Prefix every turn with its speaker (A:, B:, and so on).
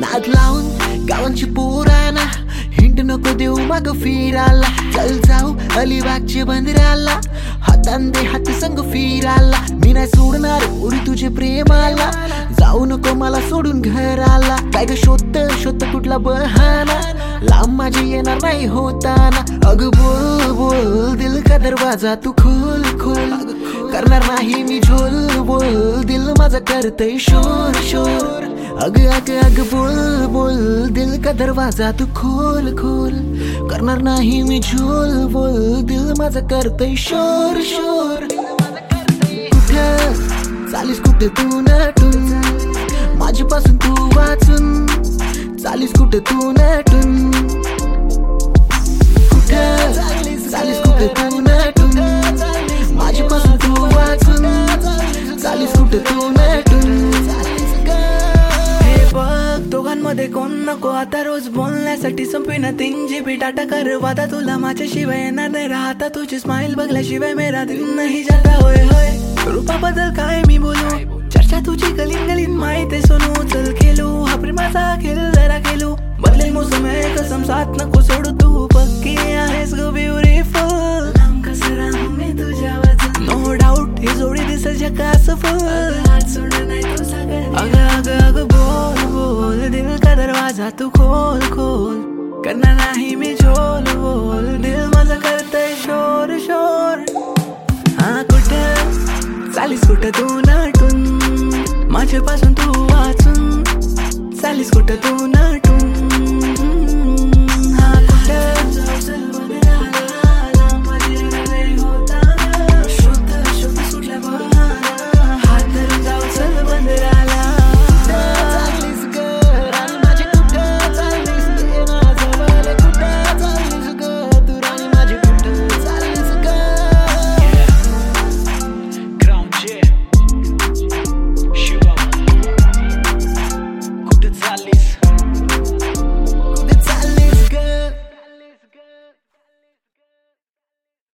A: नाद लावून गावांची पोराना हिंट नको देऊ मग फिरायला चल जाऊ अलिबागचे बंदराला हातान दे हात संग फिरायला मी नाही सोडणार उरी तुझे प्रेमाला जाऊ नको मला सोडून घराला काय ग शोधत कुठला बहाना लांब माझे येणार नाही होताना अग बोल बोल दिल का दरवाजा तू खोल खोल करणार नाही मी झोल बोल दिल माझा करतय शोर शोर अग अग अग बोल बोल दिल का दरवाजा तू खोल खोल करणार नाही मी झोल बोल दिल माझा करतय शोर शोर कुठं चालीस कुठे तू नटून माझ्यापासून तू वाचून चालीस कुठे तू नटून कुठं चालीस कुठे तू नटून माझ्यापासून तू वाचून चालीस कुठे तू नटून दोघांमध्ये कोण नको आता रोज बोलण्यासाठी संपेना 3 GB डाटा कर वादा तुला माझ्याशिवाय येणार नाही राहता तुझी स्माइल बघल्याशिवाय मेरा दिल नाही जाता होय होय रूपाबद्दल काय मी बोलू चर्चा तुझी गलीन गलीन माहिती सोनू चल खेळू हा प्रेमाचा खेळ जरा खेळू बदलेल मोसम आहे कसम साथ नको सोडू तू पक्की आहेस गो ब्युटिफुल लांब कसं राहू मी तुझ्या वाचून नो डाऊट ही जोडी दिसेल जगास फुल हात सोडणार नाही तू सगळं अग अग अग बोल बोल दिल का दरवाजा तू खोल खोल करणार नाही मी झोल बोल दिल माझा करतय शोर शोर हा कुठं चालीस कुठं तू नटून माझ्यापासून तू वाचून चालीस कुठं तू नटून